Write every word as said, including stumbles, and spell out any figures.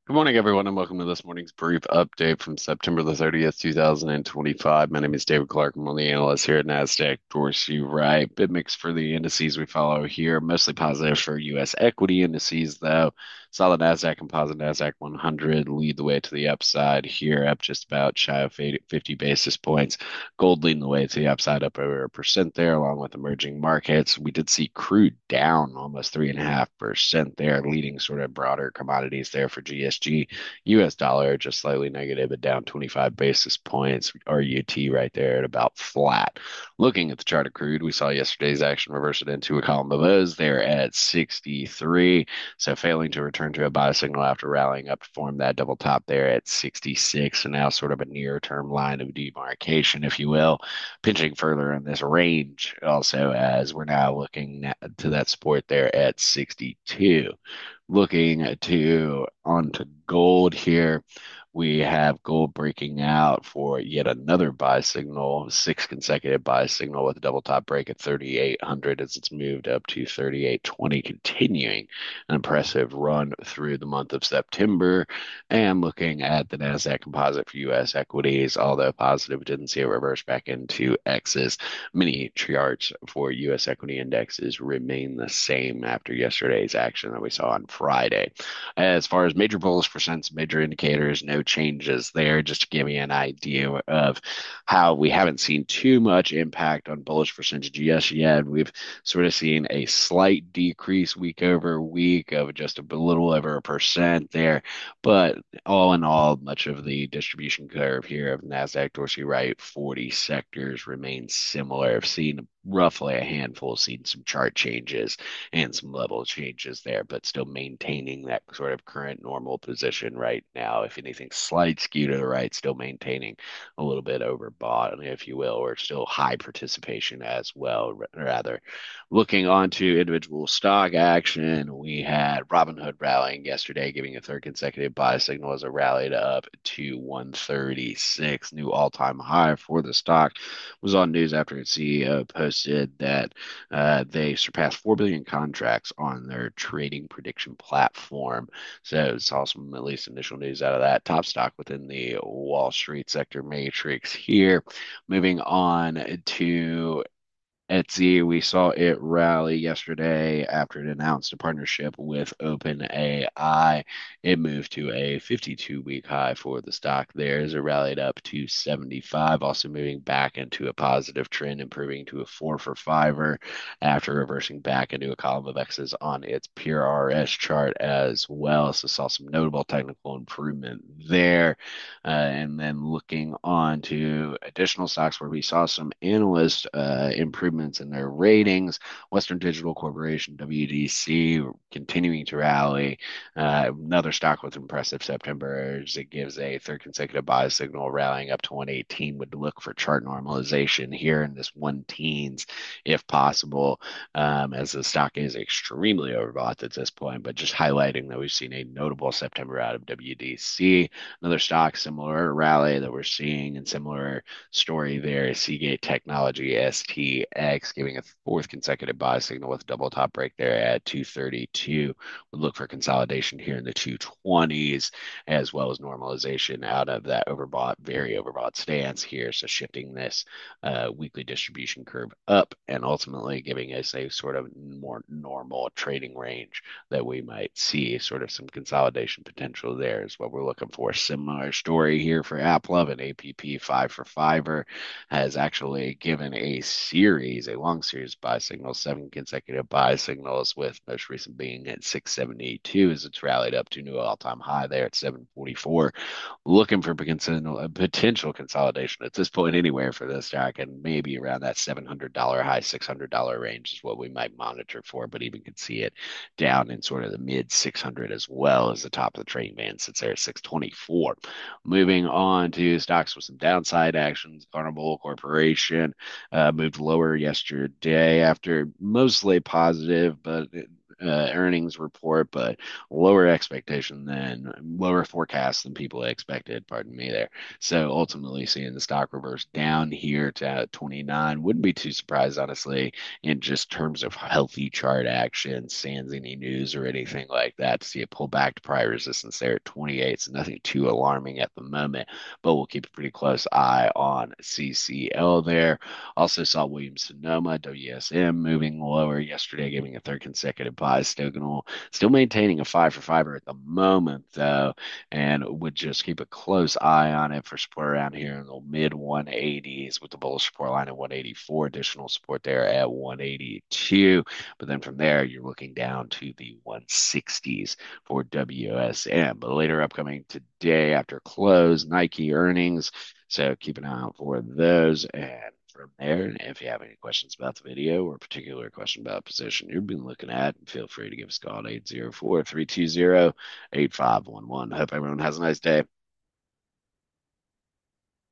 Good morning, everyone, and welcome to this morning's brief update from September the thirtieth, two thousand twenty-five. My name is David Clark. I'm one of the analysts here at NASDAQ. Dorsey, right? Bit mixed for the indices we follow here. Mostly positive for U S equity indices, though. Solid NASDAQ composite NASDAQ one hundred lead the way to the upside here, up just about shy of fifty basis points. Gold leading the way to the upside, up over a percent there, along with emerging markets. We did see crude down almost three and a half percent there, leading sort of broader commodities there for G S G. U S dollar just slightly negative, but down twenty-five basis points. R U T right there at about flat. Looking at the chart of crude, we saw yesterday's action reverse it into a column of O's there at sixty-three. So failing to return to a buy signal after rallying up to form that double top there at sixty-six. So now sort of a near term line of demarcation, if you will, pinching further in this range also as we're now looking to that support there at sixty-two. Looking to onto gold here, we have gold breaking out for yet another buy signal, six consecutive buy signal with a double top break at thirty-eight hundred as it's moved up to thirty-eight twenty, continuing an impressive run through the month of September. And looking at the NASDAQ composite for U S equities, although positive, didn't see a reverse back into X's. Many charts for U S equity indexes remain the same after yesterday's action that we saw on Friday. As far as major bullish percents, major indicators, no changes there. Just to give you an idea of how we haven't seen too much impact on bullish percentage just yet. We've sort of seen a slight decrease week over week of just a little over a percent there. But all in all, much of the distribution curve here of NASDAQ Dorsey Wright forty sectors remains similar. I've seen roughly a handful, seen some chart changes and some level changes there, but still maintaining that sort of current normal position right now. If anything, slight skew to the right, still maintaining a little bit overbought, if you will, or still high participation as well, rather. Looking on to individual stock action, we had Robinhood rallying yesterday, giving a third consecutive buy signal as it rallied up to one thirty-six, new all-time high for the stock. Was on news after its C E O posted that uh, they surpassed four billion contracts on their trading prediction platform. So saw some at least initial news out of that. Top stock within the Wall Street sector matrix here. Moving on to Etsy, we saw it rally yesterday after it announced a partnership with OpenAI. It moved to a fifty-two week high for the stock there as it rallied up to seventy-five, also moving back into a positive trend, improving to a four for fiver after reversing back into a column of X's on its P R S chart as well. So saw some notable technical improvement there. Uh, and then looking on to additional stocks where we saw some analyst uh, improvements in their ratings. Western Digital Corporation, W D C, continuing to rally. Uh, another stock with impressive September as it gives a third consecutive buy signal, rallying up to one eighteen. Would look for chart normalization here in this one teens if possible, um, as the stock is extremely overbought at this point. But just highlighting that we've seen a notable September out of W D C. Another stock, similar rally that we're seeing, and similar story there. Seagate Technology, S T X, giving a fourth consecutive buy signal with a double top break there at two thirty-two. Would look for consolidation here in the two twenties, as well as normalization out of that overbought, very overbought stance here. So shifting this uh, weekly distribution curve up and ultimately giving us a sort of more normal trading range that we might see. Sort of some consolidation potential there is what we're looking for. Similar story here for AppLovin, and A P P five for fiver has actually given a series, a long series buy signals, seven consecutive buy signals, with most recent being at six seventy-two as it's rallied up to new all-time high there at seven forty-four. Looking for potential consolidation at this point anywhere for this stock, and maybe around that seven hundred dollar high, six hundred dollar range is what we might monitor for, but even could see it down in sort of the mid six hundred as well as the top of the trading band sits there at six twenty-four. Moving on to stocks with some downside actions, Carnival Corporation uh, moved lower yesterday after mostly positive, but uh, earnings report, but lower expectation than lower forecast than people expected. Pardon me there. So ultimately, seeing the stock reverse down here to twenty-nine wouldn't be too surprised, honestly, in just terms of healthy chart action, sans any news or anything like that. To see it pull back to prior resistance there at twenty-eight, so nothing too alarming at the moment, but we'll keep a pretty close eye on C C L there. Also saw Williams Sonoma, W S M moving lower yesterday, giving a third consecutive buy. Still gonna, still maintaining a five for fiber at the moment, though, and would just keep a close eye on it for support around here in the mid one eighties with the bullish support line at one eighty-four. Additional support there at one eighty-two. But then from there, you're looking down to the one sixties for W S M. But later upcoming today after close, Nike earnings. So keep an eye out for those. And from there, if you have any questions about the video or a particular question about a position you've been looking at, feel free to give us a call at eight zero four, three two zero, eight five one one. Hope everyone has a nice day.